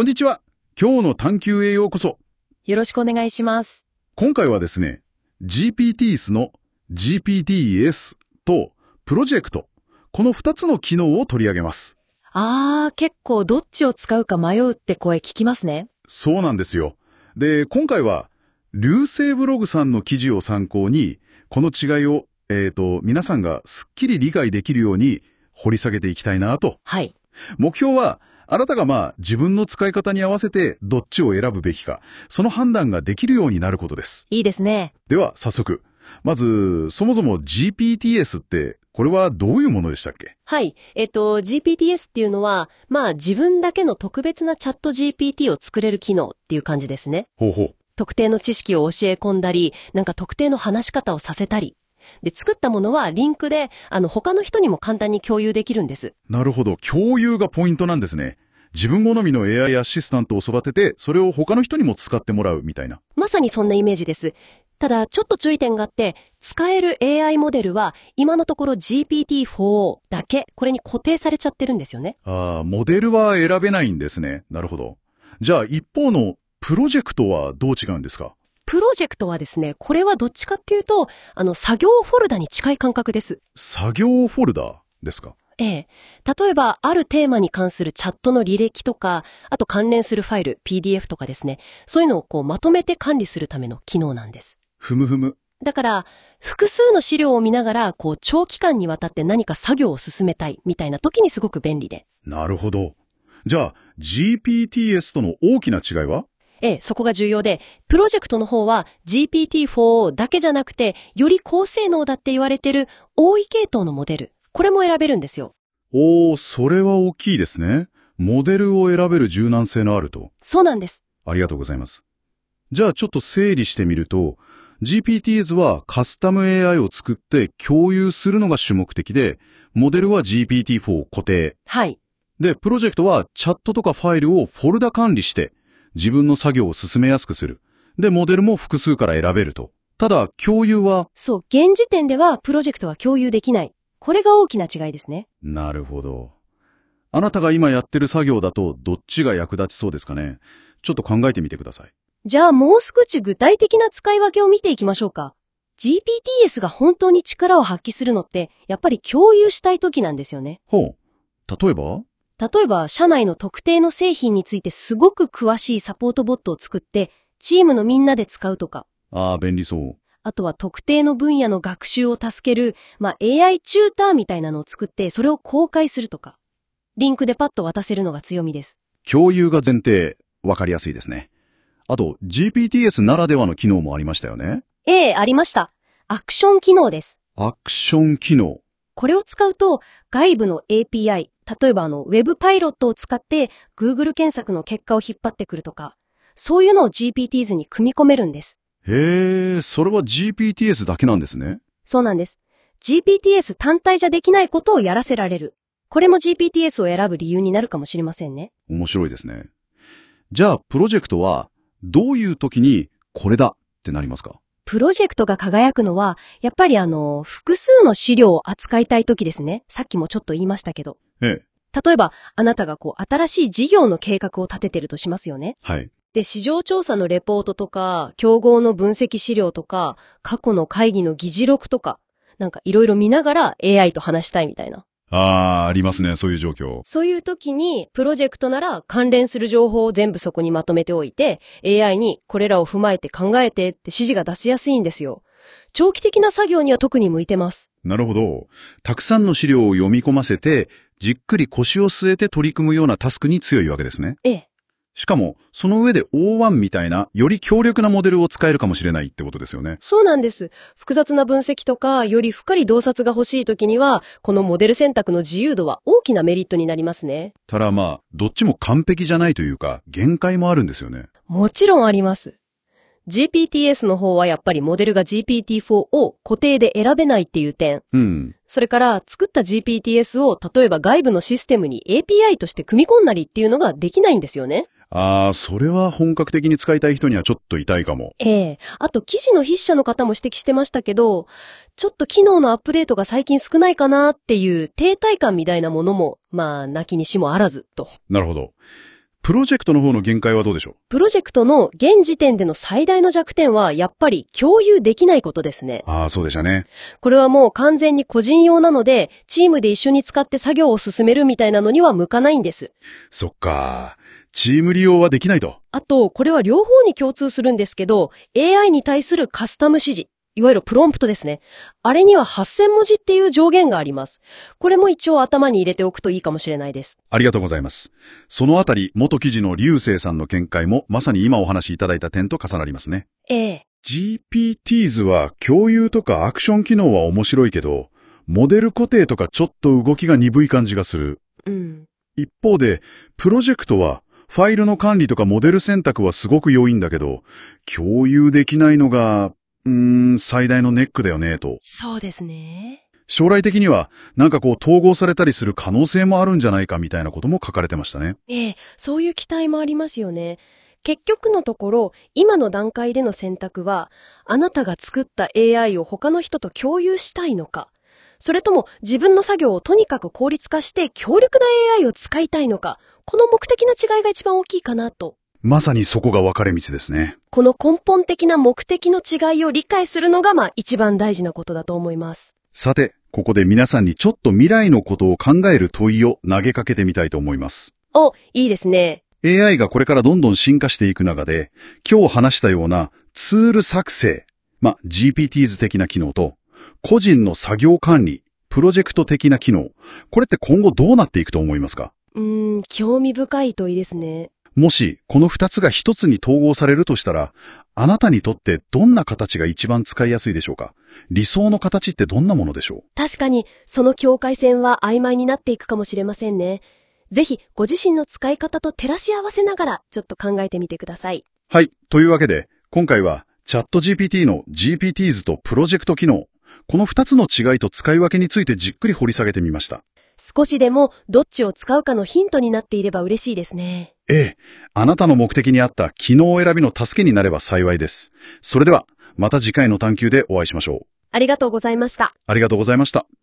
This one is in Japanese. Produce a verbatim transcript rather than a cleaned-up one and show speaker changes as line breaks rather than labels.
こんにちは。今日の探求へようこそ。
よろしくお願いします。
今回はですね、ジーピーティーエス の ジーピーティーエス とプロジェクト、このふたつの機能を取り上げます。
あー、結構どっちを使うか迷うって声聞きますね。
そうなんですよ。で、今回は、流星ブログさんの記事を参考に、この違いを、えーと、皆さんがすっきり理解できるように掘り下げていきたいなと。
はい。
目標は、あなたがまあ自分の使い方に合わせてどっちを選ぶべきか、その判断ができるようになることです。
いいですね。
では早速。まず、そもそも ジーピーティーエス って、これはどういうものでしたっけ？
はい。えっと、ジーピーティーエス っていうのは、まあ自分だけの特別なチャット ジーピーティー を作れる機能っていう感じですね。
ほうほう。
特定の知識を教え込んだり、なんか特定の話し方をさせたり。で、作ったものはリンクで、あの、他の人にも簡単に共有できるんです。
なるほど。共有がポイントなんですね。自分好みの エーアイ アシスタントを育てて、それを他の人にも使ってもらうみたいな。
まさにそんなイメージです。ただ、ちょっと注意点があって、使える エーアイ モデルは、今のところ ジーピーティーフォー だけ、これに固定されちゃってるんですよね。
ああ、モデルは選べないんですね。なるほど。じゃあ、一方のプロジェクトはどう違うんですか？
プロジェクトはですね、これはどっちかっていうと、あの、作業フォルダに近い感覚です。
作業フォルダですか？
ええ。例えば、あるテーマに関するチャットの履歴とか、あと関連するファイル、ピーディーエフ とかですね、そういうのをこうまとめて管理するための機能なんです。
ふむふむ。
だから、複数の資料を見ながら、こう、長期間にわたって何か作業を進めたい、みたいな時にすごく便利で。
なるほど。じゃあ、ジーピーティーエス との大きな違いは？
ええ、そこが重要で、プロジェクトの方は ジーピーティーフォー だけじゃなくて、より高性能だって言われてる多い系統のモデル。これも選べるんですよ。
おー、それは大きいですね。モデルを選べる柔軟性のあると。
そうなんです。
ありがとうございます。じゃあちょっと整理してみると、ジーピーティーエス はカスタム エーアイ を作って共有するのが主目的で、モデルは ジーピーティーフォー 固定。
はい。
で、プロジェクトはチャットとかファイルをフォルダ管理して、自分の作業を進めやすくする。で、モデルも複数から選べると。ただ、共有は、
そう、現時点ではプロジェクトは共有できない。これが大きな違いですね。
なるほど。あなたが今やってる作業だとどっちが役立ちそうですかね？ちょっと考えてみてください。
じゃあもう少し具体的な使い分けを見ていきましょうか。ジーピーティーエス が本当に力を発揮するのって、やっぱり共有したい時なんですよね。
ほう。例えば？
例えば、社内の特定の製品についてすごく詳しいサポートボットを作って、チームのみんなで使うとか。
ああ、便利そう。
あとは特定の分野の学習を助ける、まあ、エーアイ チューターみたいなのを作って、それを公開するとか。リンクでパッと渡せるのが強みです。
共有が前提、わかりやすいですね。あと、ジーピーティーエス ならではの機能もありましたよね。
ええ、ありました。アクション機能です。
アクション機能。
これを使うと、外部の エーピーアイ、例えばあの、ウェブパイロットを使って Google 検索の結果を引っ張ってくるとか、そういうのを ジーピーティーエス に組み込めるんです。
へえ、それは ジーピーティーエス だけなんですね。
そうなんです。ジーピーティーエス 単体じゃできないことをやらせられる。これも ジーピーティーエス を選ぶ理由になるかもしれませんね。
面白いですね。じゃあ、プロジェクトは、どういう時にこれだってなりますか？
プロジェクトが輝くのは、やっぱりあの、複数の資料を扱いたい時ですね。さっきもちょっと言いましたけど。
ええ。
例えば、あなたがこう、新しい事業の計画を立ててるとしますよね。
はい。
で、市場調査のレポートとか、競合の分析資料とか、過去の会議の議事録とか、なんかいろいろ見ながら エーアイ と話したいみたいな。
ああ、ありますね、そういう状況。
そういう時に、プロジェクトなら関連する情報を全部そこにまとめておいて、エーアイ にこれらを踏まえて考えてって指示が出しやすいんですよ。長期的な作業には特に向いてます。
なるほど。たくさんの資料を読み込ませて、じっくり腰を据えて取り組むようなタスクに強いわけですね。
ええ。
しかも、その上で オーワン みたいな、より強力なモデルを使えるかもしれないってことですよね。
そうなんです。複雑な分析とか、より深い洞察が欲しい時には、このモデル選択の自由度は大きなメリットになりますね。
ただまあ、どっちも完璧じゃないというか、限界もあるんですよね。
もちろんあります。ジーピーティーエス の方はやっぱりモデルが ジーピーティーフォー を固定で選べないっていう点。
うん。
それから作った ジーピーティーエス を例えば外部のシステムに エーピーアイ として組み込んだりっていうのができないんですよね。
ああ、それは本格的に使いたい人にはちょっと痛いかも。
ええ。あと記事の筆者の方も指摘してましたけど、ちょっと機能のアップデートが最近少ないかなっていう停滞感みたいなものも、まあ、なきにしもあらずと。
なるほど。 プロジェクトの方の限界はどうでしょう？
プロジェクトの現時点での最大の弱点はやっぱり共有できないことですね。
ああ、そうでしたね。
これはもう完全に個人用なので、チームで一緒に使って作業を進めるみたいなのには向かないんです。
そっか。チーム利用はできないと。
あと、これは両方に共通するんですけど、エーアイ に対するカスタム指示。いわゆるプロンプトですね。あれにははっせんもじっていう上限があります。これも一応頭に入れておくといいかもしれないです。
ありがとうございます。そのあたり、元記事の流星さんの見解もまさに今お話しいただいた点と重なりますね。
ええ。
ジーピーティーズ は共有とかアクション機能は面白いけど、モデル固定とかちょっと動きが鈍い感じがする。
うん。
一方で、プロジェクトはファイルの管理とかモデル選択はすごく良いんだけど、共有できないのが、うーん、最大のネックだよね、と。
そうですね。
将来的には、なんかこう統合されたりする可能性もあるんじゃないかみたいなことも書かれてましたね。
ええ、そういう期待もありますよね。結局のところ、今の段階での選択は、あなたが作った エーアイ を他の人と共有したいのか、それとも自分の作業をとにかく効率化して強力な エーアイ を使いたいのか、この目的の違いが一番大きいかなと。
まさにそこが分かれ道ですね。
この根本的な目的の違いを理解するのが、まあ一番大事なことだと思います。
さて、ここで皆さんにちょっと未来のことを考える問いを投げかけてみたいと思います。
お、いいですね。
エーアイ がこれからどんどん進化していく中で、今日話したようなツール作成、まあ、ジーピーティーズ 的な機能と、個人の作業管理、プロジェクト的な機能、これって今後どうなっていくと思いますか？
うーん、興味深い問いですね。
もし、この二つが一つに統合されるとしたら、あなたにとってどんな形が一番使いやすいでしょうか？理想の形ってどんなものでしょう？
確かに、その境界線は曖昧になっていくかもしれませんね。ぜひ、ご自身の使い方と照らし合わせながら、ちょっと考えてみてください。
はい。というわけで、今回は、チャット ジーピーティー の ジーピーティーズ とプロジェクト機能、この二つの違いと使い分けについてじっくり掘り下げてみました。
少しでもどっちを使うかのヒントになっていれば嬉しいですね。
ええ、あなたの目的に合った機能選びの助けになれば幸いです。それでは、また次回の探求でお会いしましょう。
ありがとうございました。
ありがとうございました。